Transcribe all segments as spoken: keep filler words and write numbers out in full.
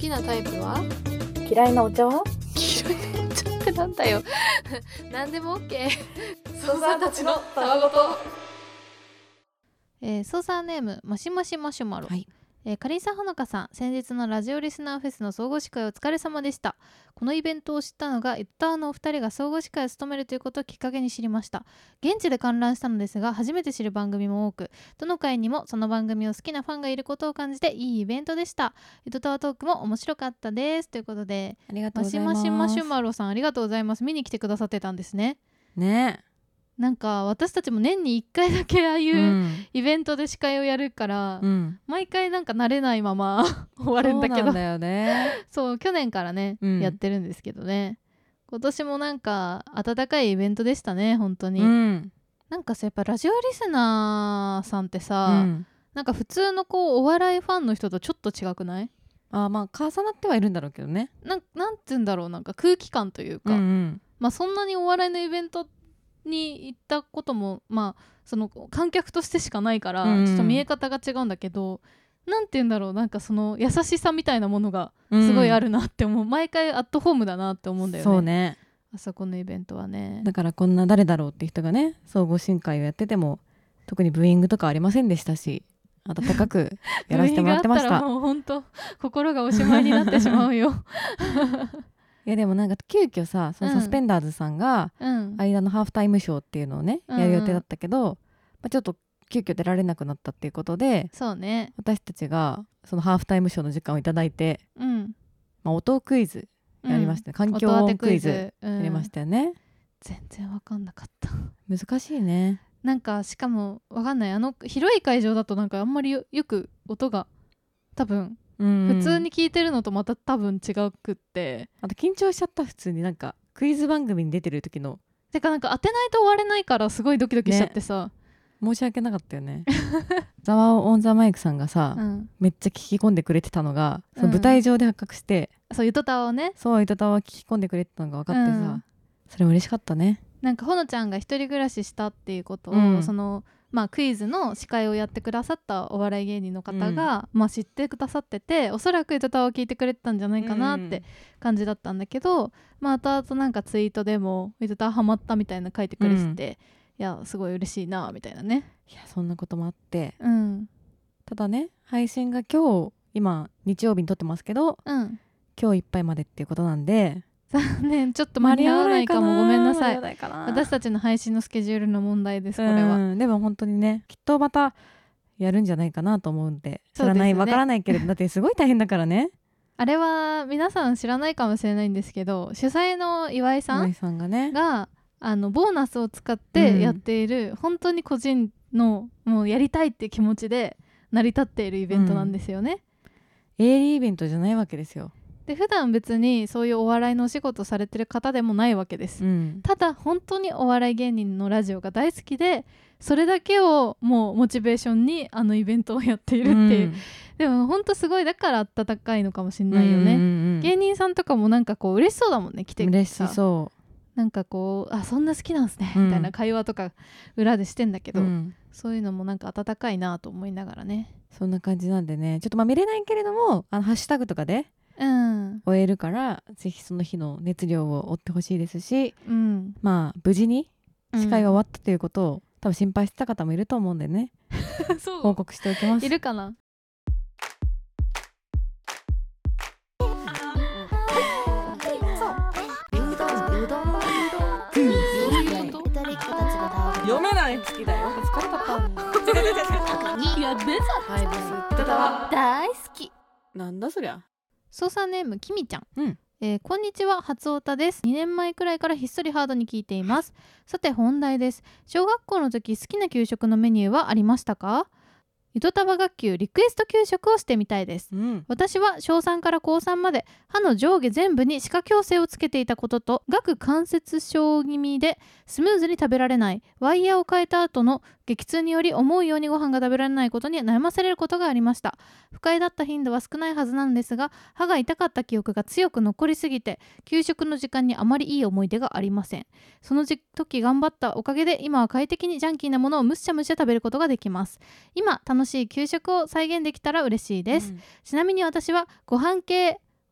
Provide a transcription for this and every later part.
きなタイプは？ 嫌いなお茶は？ 嫌いなお茶ってなんだよ何でも OK ソさんたちのたわごと。 えー、ソーサーネームもしもしマシュマロ、 はいえー、かりんさほのかさん、先日のラジオリスナーフェスの総合司会お疲れ様でした。このイベントを知ったのが、ユッターのお二人が総合司会を務めるということをきっかけに知りました。現地で観覧したのですが、初めて知る番組も多く、どの回にもその番組を好きなファンがいることを感じていいイベントでした。ユトタワトークも面白かったですということで、 ありがとうございます。 マシマシマシュマロさん、ありがとうございます。見に来てくださってたんですね。 ねえ、 なんか私たちも年にいっかいだけああいううんイベントで司会をやるから、 うん、 毎回なんか慣れないまま終わるんだけど、 そうなんだよねそう去年からね、 うんやってるんですけどね、今年もなんか温かいイベントでしたね本当に、 うん、 なんかさやっぱラジオリスナーさんってうさ、 ん、 なんか普通のこうお笑いファンの人とちょっと違くない？ あ、まあ重なってはいるんだろうけどね。 なんなんて言うんだろう、なんか空気感というか、 うんうん、 まあそんなにお笑いのイベントに行ったこともまあその観客としてしかないから、 うんうん、 ちょっと見え方が違うんだけど、なんて言うんだろう、なんかその優しさみたいなものがすごいあるなって思う、うん、毎回アットホームだなって思うんだよね。 そうね、 あそこのイベントはね。 だからこんな誰だろうって人がね総合進会をやってても特にブーイングとかありませんでしたし、温かくやらせてもらってましたブーイングあったらもう本当心がおしまいになってしまうよいやでもなんか急遽さ、そのサスペンダーズさんがうん間のハーフタイムショーっていうのをね、 うんうん、 やる予定だったけど、まあ、ちょっと急遽出られなくなったっていうことで、 そうね、 私たちがそのハーフタイムショーの時間をいただいて、 うんまあ、音クイズやりましたね、 うん、 環境音クイズうん、 やりましたよね。 全然わかんなかった難しいね。 なんかしかもわかんない、あの広い会場だとなんかあんまり よ, よく音が多分うんうん、 普通に聞いてるのとまた多分違くって、 あと緊張しちゃった。普通になんかクイズ番組に出てる時のてかなんか当てないと終われないからすごいドキドキしちゃってさ、 ね、申し訳なかったよねザワオンザマイクさんがさ、うん、めっちゃ聞き込んでくれてたのがその舞台上で発覚して、 うん、そうゆとたわをね、 そうゆとたわ聞き込んでくれてたのが分かってさ、うん、それも嬉しかったね。 なんかほのちゃんが一人暮らししたっていうことを、うん、そのまあ、クイズの司会をやってくださったお笑い芸人の方が、うんまあ、知ってくださってて、おそらくゆとたわを聞いてくれてたんじゃないかなって感じだったんだけど、うんまあ、後々なんかツイートでもゆとたわハマったみたいな書いてくれてて、うん、いやすごい嬉しいなみたいなね。 いやそんなこともあって、 うん、 ただね配信が今日今日曜日に撮ってますけど、 うん、 今日いっぱいまでっていうことなんで残念、ちょっと間に合わないかも、ごめんなさい。 い私たちの配信のスケジュールの問題です、これは。 でも本当にねきっとまたやるんじゃないかなと思うんで、知らないわ、ね、からないけれどだってすごい大変だからねあれは皆さん知らないかもしれないんですけど、主催の岩井さん岩井さんがねがあのボーナスを使ってやっている、うん、本当に個人のもうやりたいって気持ちで成り立っているイベントなんですよね、 うん、営利イベントじゃないわけですよ。 で普段別にそういうお笑いのお仕事されてる方でもないわけです、うん、ただ本当にお笑い芸人のラジオが大好きで、それだけをもうモチベーションにあのイベントをやっているっていう、うん、でも本当すごいだから温かいのかもしれないよね、うんうんうん、芸人さんとかもなんかこう嬉しそうだもんね、来てくれてさ、 嬉しそう、 なんかこうあそんな好きなんすね、うん、みたいな会話とか裏でしてんだけど、うん、そういうのもなんか温かいなと思いながらね、 そんな感じなんでね、ちょっとまあ見れないけれどもあのハッシュタグとかでうん、終えるからぜひその日の熱量を追ってほしいですし、うん、まあ無事に司会が終わったということを、うん、多分心配してた方もいると思うんでねそう報告しておきます。 いるかな。 読めない好きだよ。疲れたかやべさ大好き。 なんだそりゃ。 操作ネームきみちゃん、 うんえー、こんにちは、初オタです。にねんまえくらいからひっそりハードに聞いています。さて本題です。小学校の時好きな給食のメニューはありましたか？ゆとたわ学級リクエスト給食をしてみたいです、うん、私は小さんから高さんまで歯の上下全部に歯科矯正をつけていたことと、顎関節症気味でスムーズに食べられない、ワイヤーを変えた後の激痛により思うようにご飯が食べられないことに悩まされることがありました。不快だった頻度は少ないはずなんですが、歯が痛かった記憶が強く残りすぎて給食の時間にあまりいい思い出がありません。その時頑張ったおかげで今は快適にジャンキーなものをむしゃむしゃ食べることができます。今楽しい給食を再現できたら嬉しいです、うん、ちなみに私はご飯系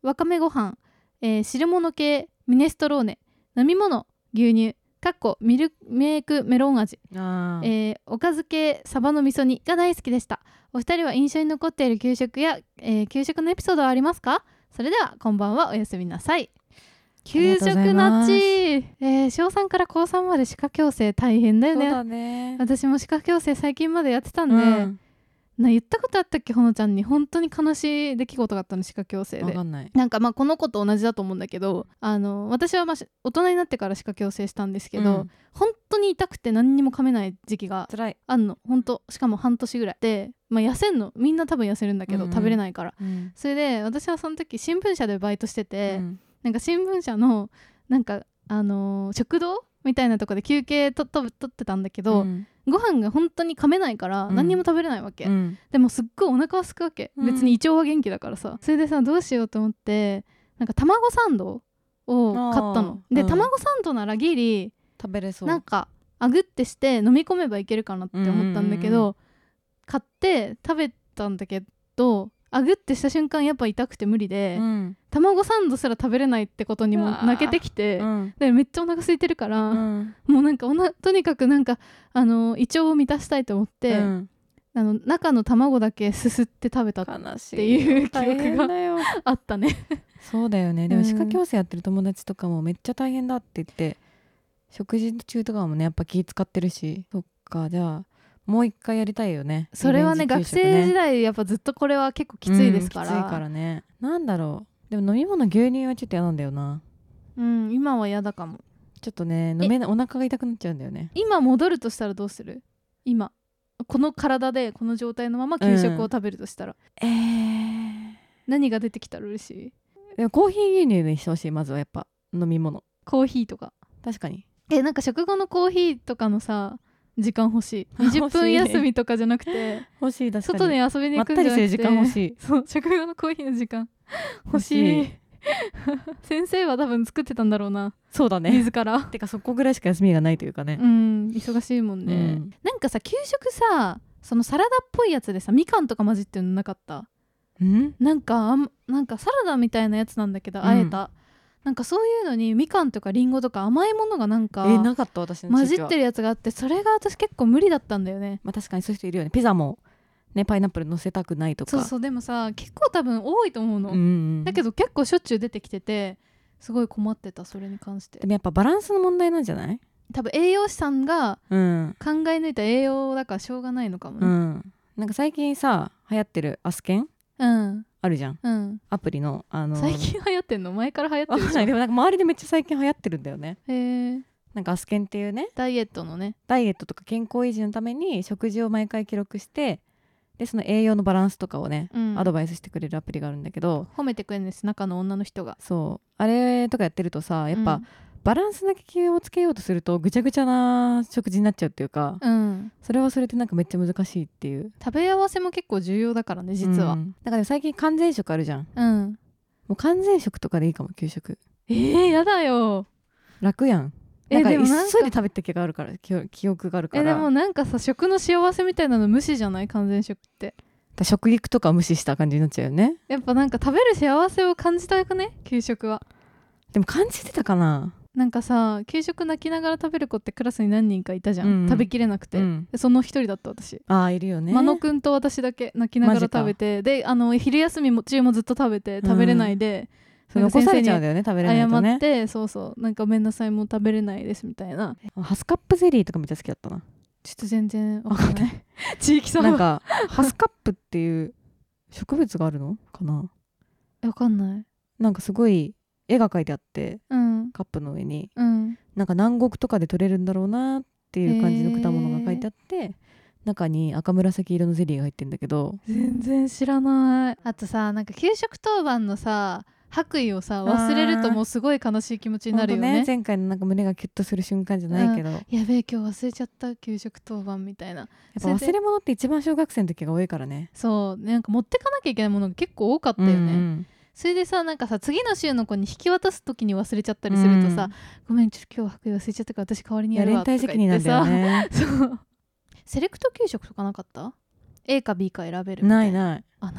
わかめご飯、えー、汁物系ミネストローネ、飲み物牛乳かっこミルメイクメロン味、 あ、 えー、おかず系サバの味噌煮が大好きでした。お二人は印象に残っている給食や、えー、給食のエピソードはありますか？それではこんばんは、おやすみなさい。給食なっち、えー、小さんから高さんまで歯科矯正大変だよね。 そうだね。 私も歯科矯正最近までやってたんで、うん、な言ったことあったっけ、ほのちゃんに。本当に悲しい出来事があったの、歯科矯正で。 わかんない。 なんかまあこの子と同じだと思うんだけど、あの私はまあ大人になってから歯科矯正したんですけど、うん、本当に痛くて何にも噛めない時期があんの。本当しかも半年ぐらいで、まあ、痩せんの、みんな多分痩せるんだけど、うんうん、食べれないから、うん、それで私はその時新聞社でバイトしてて、うん、なんか新聞社のなんかあのー、食堂みたいなとこで休憩とと取ってたんだけど、うん、ご飯が本当に噛めないから何にも食べれないわけ、うん、でもすっごいお腹は空くわけ、うん、別に胃腸は元気だからさ。それでさ、どうしようと思ってなんか卵サンドを買ったので、うん、卵サンドならギリ食べれそう、 なんかあぐってして飲み込めばいけるかなって思ったんだけど、うんうんうん、買って食べたんだけど、あぐってした瞬間やっぱ痛くて無理で、うん、卵サンドすら食べれないってことにも泣けてきて、うん、でめっちゃお腹空いてるから、うん、もうなんかおなとにかくなんかあの胃腸を満たしたいと思って、うん、あの中の卵だけすすって食べたっていう記憶があったね。 そうだよね。でも歯科矯正やってる友達とかもめっちゃ大変だって言って、食事中とかもねやっぱ気使ってるし。そっか、じゃあもう一回やりたいよね。 それは ね, ね学生時代やっぱずっとこれは結構きついですから、 うん、きついからね。なんだろう、でも飲み物牛乳はちょっと嫌なんだよな。 うん、今は嫌だかも。 ちょっとね飲めな、お腹が痛くなっちゃうんだよね。 今戻るとしたらどうする？今この体でこの状態のまま給食を食べるとしたら、 うん、えー、 何が出てきたら嬉しい？ でもコーヒー牛乳にしてほしい。まずはやっぱ飲み物、 コーヒーとか。 確かに。 えなんか食後のコーヒーとかのさ時間欲しい。にじゅっぷん休みとかじゃなくて欲しい。確かに外に遊びに行くんじゃなくて、まったりする時間欲しい。 そう、食後のコーヒーの時間欲しい。先生は多分作ってたんだろうな。 そうだね、 自ら。 てかそこぐらいしか休みがないというかね。 うん、忙しいもんね、うん、なんかさ給食さ、そのサラダっぽいやつでさみかんとか混じってるのなかった？ んなんかあんなんかサラダみたいなやつなんだけど、あえた、うん、なんかそういうのにみかんとかりんごとか甘いものがなんかえなかった。私の混じってるやつがあって、それが私結構無理だったんだよね。 まあ確かにそういう人いるよね。ピザもねパイナップル乗せたくないとか。 そうそう。でもさ結構多分多いと思うの、うんうん、だけど結構しょっちゅう出てきててすごい困ってた、それに関して。 でもやっぱバランスの問題なんじゃない？ 多分栄養士さんが考え抜いた栄養だからしょうがないのかもね、うん、 なんか最近さ流行ってるアスケン、うん、あるじゃん、うん、アプリの、あのー、 最近流行ってんの？前から流行ってるじゃん。 でもなんか周りでめっちゃ最近流行ってるんだよね。 へー。 なんかアスケンっていうねダイエットのねダイエットとか健康維持のために食事を毎回記録して、でその栄養のバランスとかをね、うん、アドバイスしてくれるアプリがあるんだけど、 褒めてくれるんです、中の女の人が。 そうあれとかやってるとさやっぱ、うん、バランスだけ気をつけようとするとぐちゃぐちゃな食事になっちゃうっていうか、うん、それはそれでなんかめっちゃ難しいっていう。 食べ合わせも結構重要だからね実は、うん、 だから最近完全食あるじゃん、うん、もう完全食とかでいいかも給食。 えー、やだよ。 楽やん。なんか急いで食べた気があるから記憶があるから。 えでもなんかさ食の幸せみたいなの無視じゃない？完全食って。 食育とか無視した感じになっちゃうよね。 やっぱなんか食べる幸せを感じたくね給食は。 でも感じてたかな。 なんかさ給食泣きながら食べる子ってクラスに何人かいたじゃん、うんうん、食べきれなくて、うん、でその一人だった私。 あーいるよね。 真野くんと私だけ泣きながら食べて、であの昼休みも中もずっと食べて食べれないで、 うん、残されちゃうんだよね食べれないとね。 謝って、そうそうなんかごめんなさいもう食べれないですみたいな。 ハスカップゼリーとかめっちゃ好きだったな。 ちょっと全然わかんない地域差なんかハスカップっていう植物があるのかな。 わかんない。 なんかすごい絵が描いてあって、うん、カップの上に、うん、なんか南国とかで採れるんだろうなっていう感じの果物が書いてあって、中に赤紫色のゼリーが入ってるんだけど全然知らない。あとさなんか給食当番のさ白衣をさ忘れるともうすごい悲しい気持ちになるよ ね, ね前回のなんか胸がキュッとする瞬間じゃないけど、 やべえ今日忘れちゃった給食当番みたいな。やっぱ忘れ物って一番小学生の時が多いからね。 そうなんか持ってかなきゃいけないものが結構多かったよね、うんうん、それでさなんかさ次の週の子に引き渡す時に忘れちゃったりするとさ、うん、ごめんちょっと今日白衣忘れちゃったから私代わりにやるわとか言ってさ、 連帯責任なんだよねそうセレクト給食とかなかった？ A か B か選べるみたいな。 ないない。 あないんだ。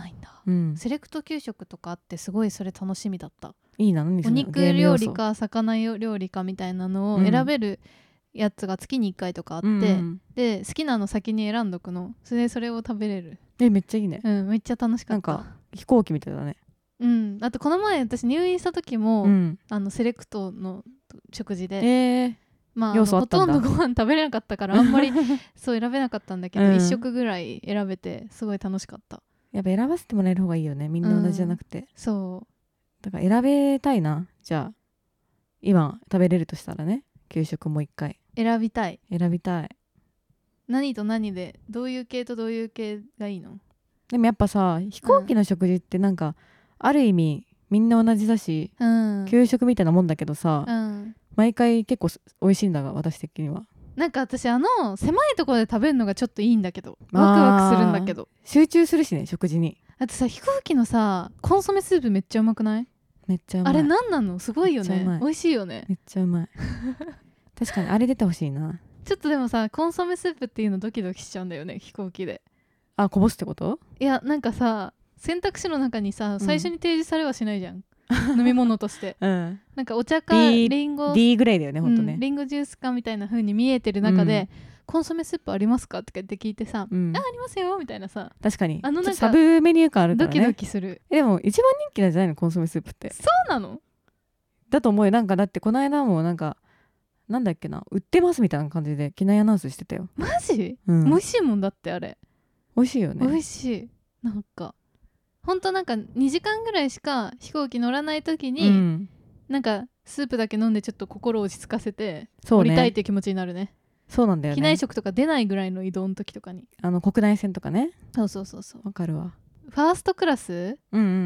うん、セレクト給食とかあってすごいそれ楽しみだった。 いいな。何それ。 お肉料理か魚料理かみたいなのを選べるやつが月にいっかいとかあって、うん、で好きなの先に選んどくの。それでそれを食べれる。 えめっちゃいいね。 うんめっちゃ楽しかった。 なんか飛行機みたいだね。 うん、あとこの前私入院した時も、うん、あのセレクトの食事で、えーまあ、あほとんどご飯食べれなかったからあんまりそう選べなかったんだけど、うん、いっ食ぐらい選べてすごい楽しかった。 やっぱ選ばせてもらえる方がいいよね、みんな同じじゃなくて、うん、 そうだから選べたいな。じゃあ今食べれるとしたらね、給食もう一回選びたい。 選びたい。 何と何でどういう系とどういう系がいいの？ でもやっぱさ飛行機の食事ってなんか、うん、ある意味みんな同じだし、うん、給食みたいなもんだけどさ、うん、毎回結構美味しいんだが私的には。 なんか私あの狭いところで食べるのがちょっといいんだけど、ワクワクするんだけど、 集中するしね食事に。 あとさ飛行機のさコンソメスープめっちゃうまくない？ めっちゃうまい。 あれ何なの？すごいよね。美味しいよね。 めっちゃうまい確かにあれ出てほしいな。 ちょっとでもさコンソメスープっていうのドキドキしちゃうんだよね飛行機で。 あこぼすってこと？ いやなんかさ選択肢の中にさ最初に提示されはしないじゃん、うん、飲み物として、うん、なんかお茶か D, リンゴ D ぐらいだよねほんとね、 うん、リンゴジュースかみたいな風に見えてる中で、うん、コンソメスープありますかって聞いてさ、うん、あありますよみたいなさ。 確かにあのなんかサブメニュー感あるからね。 ドキドキする。 でも一番人気なんじゃないのコンソメスープって。 そうなの？ だと思うよ。なんかだってこの間もなんかなんだっけな売ってますみたいな感じで機内アナウンスしてたよ。 マジ？うん、美味しいもんだってあれ。 美味しいよね。 美味しい。なんかほんとなんかにじかんぐらいしか飛行機乗らない時に、うん、なんかスープだけ飲んでちょっと心を落ち着かせて、降りたいっていう気持ちになるね。 そうなんだよね。 機内食とか出ないぐらいの移動の時とかに、 あの国内線とかね。 そうそうそうそう。 わかるわ。 ファーストクラス、うんうんうん、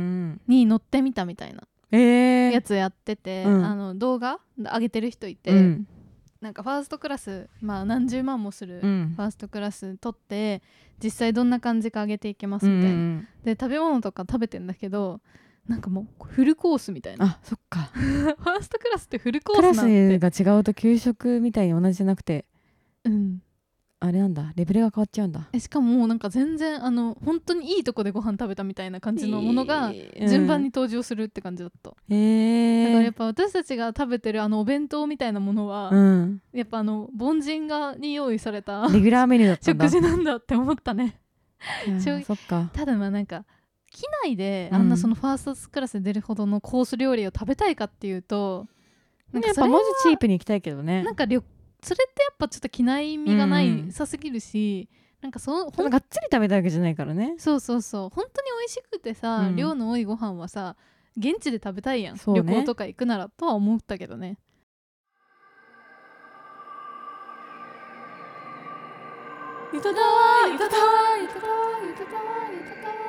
に乗ってみたみたいなやつやってて、うん、あの動画上げてる人いて、うん、なんかファーストクラス、まあ何十万もするファーストクラス取って、うん、実際どんな感じか上げていけますみたいな、うん、で食べ物とか食べてんだけどなんかもうフルコースみたいな。 あそっかファーストクラスってフルコースなんて。 クラスが違うと給食みたいに同じじゃなくて、うんあれなんだレベルが変わっちゃうんだ。 えしかももうなんか全然あの本当にいいとこでご飯食べたみたいな感じのものが順番に登場するって感じだった、えー、だからやっぱ私たちが食べてるあのお弁当みたいなものは、うん、やっぱあの凡人がに用意されたレギュラーメニューだったんだ食事なんだって思ったねそっか。 ただまあなんか機内であんなそのファーストクラスで出るほどのコース料理を食べたいかっていうと、 なんかそれはやっぱもうちょいチープに行きたいけどね。 なんか旅それってやっぱちょっと機内味がないさすぎるし、うん、なんかそうほんがっつり食べたわけじゃないからね。 そうそうそう本当に美味しくてさ、うん、量の多いご飯はさ現地で食べたいやん、ね、旅行とか行くならとは思ったけどね。ゆとたわゆとたわゆとたわゆとたわゆとたわ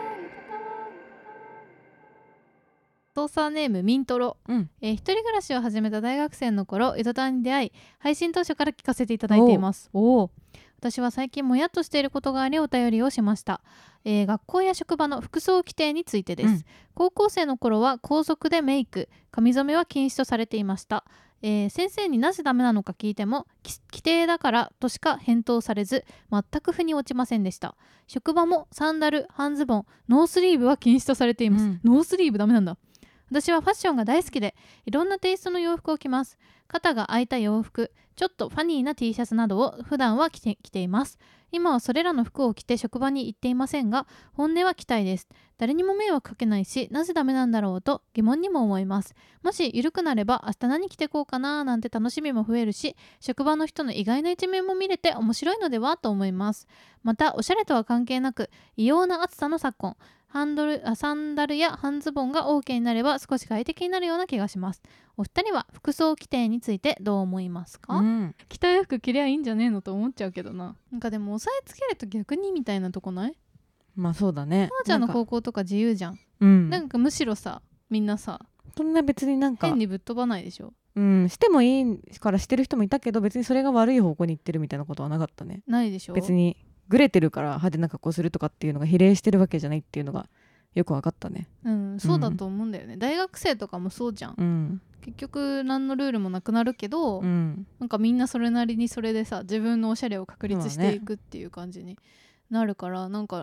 操作ネームミントロ、うんえー、一人暮らしを始めた大学生の頃ゆとたわに出会い配信当初から聞かせていただいています。おお私は最近もやっとしていることがありお便りをしました、えー、学校や職場の服装規定についてです、うん、高校生の頃は校則でメイク髪染めは禁止とされていました、えー、先生になぜダメなのか聞いても規定だからとしか返答されず全く腑に落ちませんでした。職場もサンダル半ズボンノースリーブは禁止とされています、うん、ノースリーブダメなんだ。私はファッションが大好きでいろんなテイストの洋服を着ます。肩が開いた洋服ちょっとファニーな T シャツなどを普段は着て、着ています。今はそれらの服を着て職場に行っていませんが本音は着たいです。誰にも迷惑かけないしなぜダメなんだろうと疑問にも思います。もし緩くなれば明日何着てこうかななんて楽しみも増えるし職場の人の意外な一面も見れて面白いのではと思います。またおしゃれとは関係なく異様な暑さの昨今ハンドルあサンダルや半ズボンが OK になれば少し快適になるような気がします。お二人は服装規定についてどう思いますか？うん、着たい服着りゃいいんじゃねえのと思っちゃうけどな。なんかでも押さえつけると逆にみたいなとこない？ まあそうだね。 母ちゃんの高校とか自由じゃん。うん、なんかむしろさみんなさそんな別になんか変にぶっ飛ばないでしょ。 うん、してもいいからしてる人もいたけど別にそれが悪い方向に行ってるみたいなことはなかったね。 ないでしょ。 別にグレてるから派手な格好するとかっていうのが比例してるわけじゃないっていうのがよく分かったね。 うんそうだと思うんだよね、うん、大学生とかもそうじゃん、うん、結局何のルールもなくなるけど、うん、なんかみんなそれなりにそれでさ自分のおしゃれを確立していくっていう感じになるから、なんか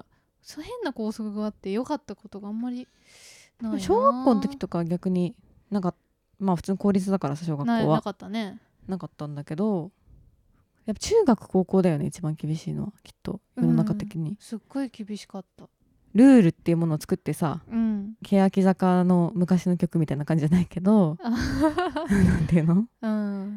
そう変な校則があって良かったことがあんまりないな。 小学校の時とかは逆になんかまあ普通に公立だからさ、小学校はな, なかったねなかったんだけど、やっぱ中学高校だよね一番厳しいのはきっと世の中的に、 うん、すっごい厳しかった。 ルールっていうものを作ってさ、 うん、 欅坂の昔の曲みたいな感じじゃないけどなんていうの、 うん、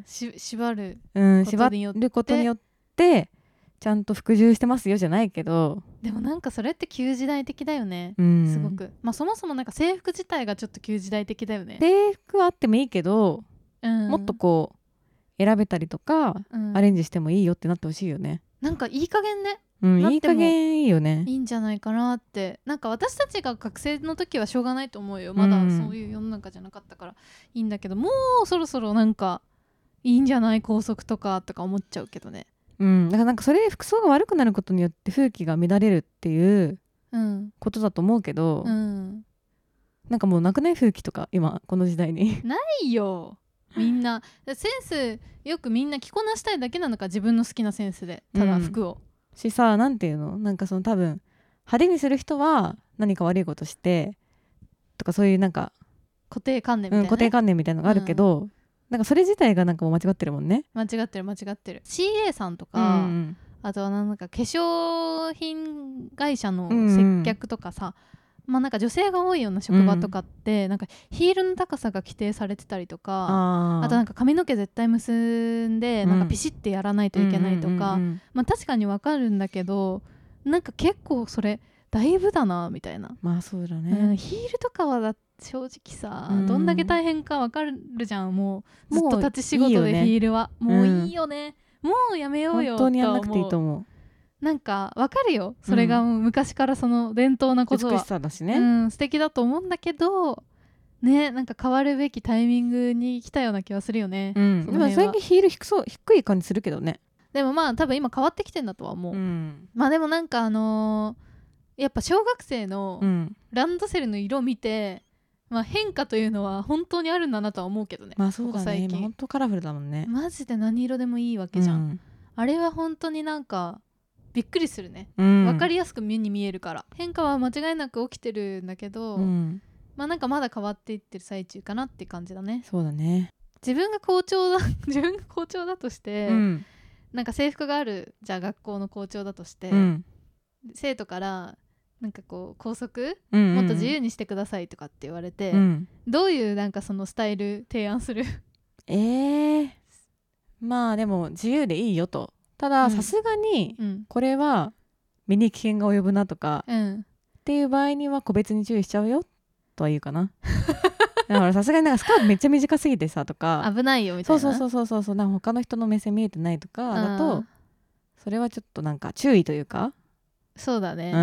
し縛るうん縛ることによってちゃんと服従してますよじゃないけど、 でもなんかそれって旧時代的だよね、 うん、 すごく。まあそもそもなんか制服自体がちょっと旧時代的だよね。 制服はあってもいいけど、 うん、 もっとこう選べたりとか、うん、アレンジしてもいいよってなってほしいよね。 なんかいい加減ね、 うん、いい加減いいよね。 いいんじゃないかなって。なんか私たちが学生の時はしょうがないと思うよ、まだそういう世の中じゃなかったからいいんだけど、もうそろそろなんかいいんじゃない校則とかとか思っちゃうけどね。 うん、だからなんかそれで服装が悪くなることによって風紀が乱れるっていうことだと思うけど、うん、なんかもうなくない風紀とか今この時代にないよ。みんなセンスよくみんな着こなしたいだけなのか、自分の好きなセンスでただ服を、 うん、しさ、なんていうの、なんかその多分派手にする人は何か悪いことしてとか、そういうなんか固定観念みたいな、ね、うん、 固定観念みたいなのがあるけど、うん、なんかそれ自体がなんかもう間違ってるもんね。 間違ってる間違ってる。 シーエー さんとか、うん、あとはなんか化粧品会社の接客とかさ、うんうん、まあなんか女性が多いような職場とかって、うん、なんかヒールの高さが規定されてたりとか、 あ, あとなんか髪の毛絶対結んで、うん、なんかピシッてやらないといけないとか、うんうんうんうん、まあ確かにわかるんだけど、なんか結構それだいぶだなみたいな。 まあそうだね、 うん、ヒールとかはだ正直さ、うん、どんだけ大変かわかるじゃん。もうずっと立ち仕事でヒールはもういいよね、うん、もうやめようよ。 本当にやんなくていいと思う。 なんかわかるよ、それがもう昔からその伝統なことは、 美しさだしね、 うん、素敵だと思うんだけどね、なんか変わるべきタイミングに来たような気はするよね、 うん、でも最近ヒール低そう低い感じするけどね。 でもまあ多分今変わってきてんだとは思う、うん、まあでもなんかあのー、やっぱ小学生のランドセルの色を見て、まあ、変化というのは本当にあるんだなとは思うけどね。 まあそうだね、今本当カラフルだもんね。 マジで何色でもいいわけじゃん、うん、あれは本当になんかびっくりするね、うん、分かりやすく目に見えるから。変化は間違いなく起きてるんだけど、うん、まあなんかまだ変わっていってる最中かなって感じだね。 そうだね。 自分が校長だ自分が校長だとして、うん、なんか制服がある、じゃあ学校の校長だとして、うん、生徒からなんかこう校則、うんうんうん、もっと自由にしてくださいとかって言われて、うん、どういうなんかそのスタイル提案する？ えー、まあでも自由でいいよと。たださすがにこれは身に危険が及ぶなとか、うん、っていう場合には個別に注意しちゃうよとは言うかな。だからさすがになんかスカートめっちゃ短すぎてさとか危ないよみたいな、 そうそうそうそうそう、なんか他の人の目線見えてないとかだと、それはちょっとなんか注意というか。 そうだね、 うん、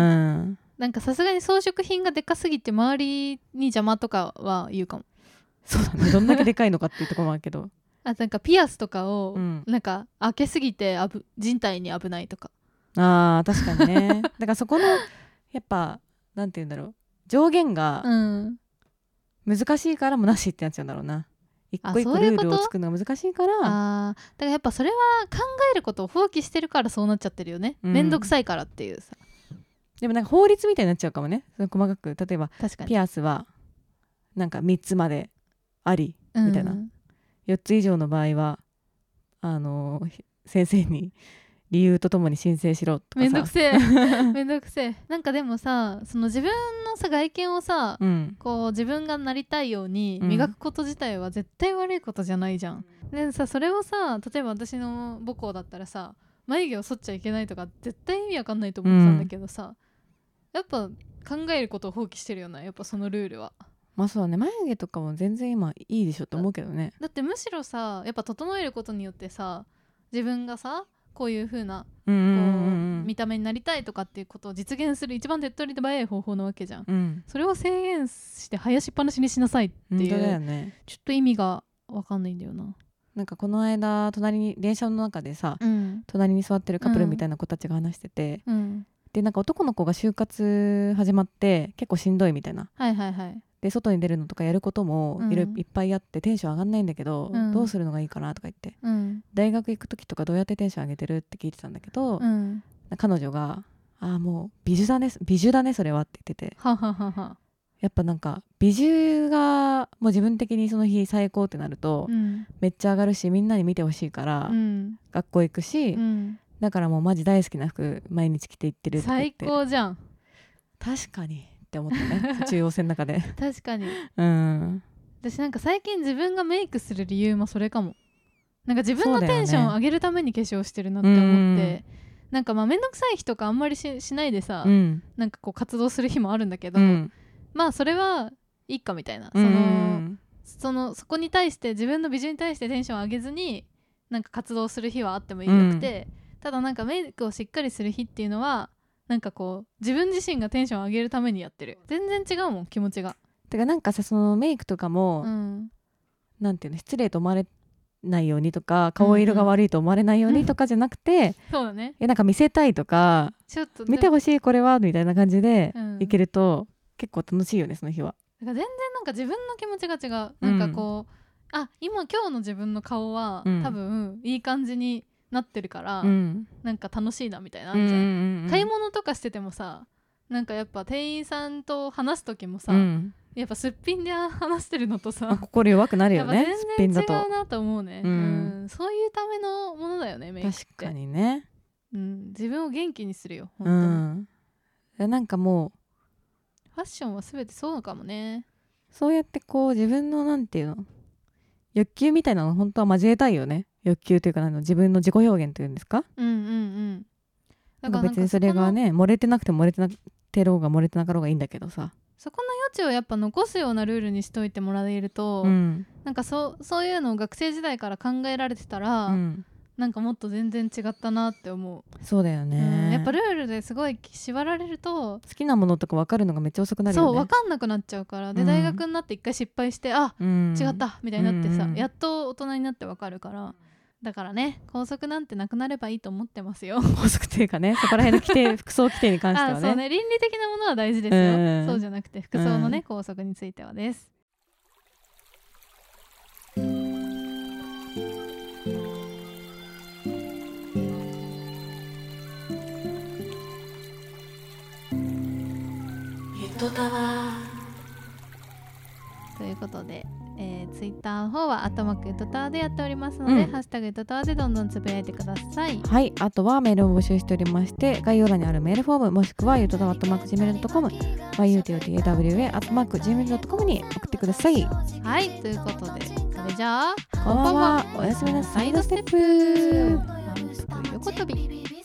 なんかさすがに装飾品がでかすぎて周りに邪魔とかは言うかも。 そうだね、どんだけでかいのかっていうところもあるけどあとなんかピアスとかをなんか開けすぎてあぶ人体に危ないとか。 あー確かにねだからそこのやっぱなんて言うんだろう、上限が難しいからもなしってなっちゃうんだろうな。一個一個ルールを作るのが難しいから。 あ、だからやっぱそれは考えることを放棄してるからそうなっちゃってるよね、うん、めんどくさいからっていうさ。 でもなんか法律みたいになっちゃうかもね、細かく。例えばピアスはなんかみっつまでありみたいな、うん、よっつ以上の場合はあのー、先生に理由とともに申請しろとかさ。 めんどくせえめんどくせえ。なんかでもさ、その自分のさ外見をさ、うん、こう自分がなりたいように磨くこと自体は絶対悪いことじゃないじゃん、うん、でさ、それをさ、例えば私の母校だったらさ、眉毛を剃っちゃいけないとか絶対意味わかんないと思ってたんだけどさ、うん、やっぱ考えることを放棄してるよな、やっぱそのルールは。 まあそうだね、眉毛とかも全然今いいでしょって思うけどね。 だ, だってむしろさ、やっぱ整えることによってさ、自分がさこういう風なこう見た目になりたいとかっていうことを実現する一番手っ取り早い方法なわけじゃん、うん、それを制限して生やしっぱなしにしなさいっていう、だよね、ちょっと意味が分かんないんだよな。 なんかこの間隣に電車の中でさ、うん、隣に座ってるカップルみたいな子たちが話してて、うん、でなんか男の子が就活始まって結構しんどいみたいな、 はいはいはい、 で外に出るのとかやることもいろいろいっぱいあってテンション上がんないんだけど、うん、どうするのがいいかなとか言って、うん、大学行く時とかどうやってテンション上げてるって聞いてたんだけど、うん、彼女がああもう美女だね美女だねそれはって言ってて、 ははははやっぱなんか美女がもう自分的にその日最高ってなると、うん、めっちゃ上がるしみんなに見てほしいから、うん、学校行くし、うん、だからもうマジ大好きな服毎日着て行ってるって言って最高じゃん。 確かにって思ったね中央線の中で確かに、 うん、 私なんか最近自分がメイクする理由もそれかも。なんか自分のテンションを上げるために化粧してるなって思って、なんかまあ面倒くさい日とかあんまり し, しないでさ、うん、なんかこう活動する日もあるんだけど、うん、まあそれはいいかみたいな、その、うん、そのそこに対して自分の美女に対してテンションを上げずになんか活動する日はあってもいいよくて、うん、ただなんかメイクをしっかりする日っていうのはなんかこう自分自身がテンションを上げるためにやってる。全然違うもん気持ちが。 てかなんかさそのメイクとかも、うん、なんていうの失礼と思われないようにとか顔色が悪いと思われないようにとかじゃなくて、うんうん、 そうだね、 いやなんか見せたいとかちょっと見てほしいこれはみたいな感じでいけると、うん、結構楽しいよねその日は。 だから全然なんか自分の気持ちが違う、うん、なんかこうあ今今日の自分の顔は、うん、多分いい感じになってるから、うん、なんか楽しいなみたいなあんじゃん、うんうんうん、買い物とかしててもさなんかやっぱ店員さんと話す時もさ、うん、やっぱすっぴんで話してるのとさ心弱くなるよね。すっぴんだと全然違うなと思うね、うんうん、そういうためのものだよねメイクって。 確かにね、 うん、自分を元気にするよ本当に、 うん、なんかもうファッションは全てそうかもね。 そうやってこう自分のなんていうの欲求みたいなの本当は交えたいよね。欲求というかなんの自分の自己表現というんですか、うんうんうん、だから別にそれがね漏れてなくても漏れてなてろうが漏れてなかろうがいいんだけどさ、 そこの余地をやっぱ残すようなルールにしといてもらえると、うん、なんか そ, そういうのを学生時代から考えられてたら、うん、なんかもっと全然違ったなって思う。 そうだよね、うん、 やっぱルールですごい縛られると好きなものとか分かるのがめっちゃ遅くなるよね。 そう分かんなくなっちゃうからで、うん、大学になって一回失敗してあ、うん、違ったみたいになってさ、うん、やっと大人になって分かるから、だからね校則なんてなくなればいいと思ってますよ。 校則っていうかねそこら辺の規定服装規定に関してはねあそうね倫理的なものは大事ですよ、うん、そうじゃなくて服装のね、うん、校則についてはです。ゆとたわということでえー、ツイッターの方はアットマークゆとたわでやっておりますので、うん、ハッシュタグゆとたわでどんどんつぶやいてください。 はい、あとはメールを募集しておりまして概要欄にあるメールフォームもしくはゆとたわアットマーク ジーメールドットコム ワイユーティーオーティーエーダブリューエー アットマーク ジーメールドットコム に送ってください。 はい、ということでそれじゃあこんばんはおやすみなサイドステップ横跳び。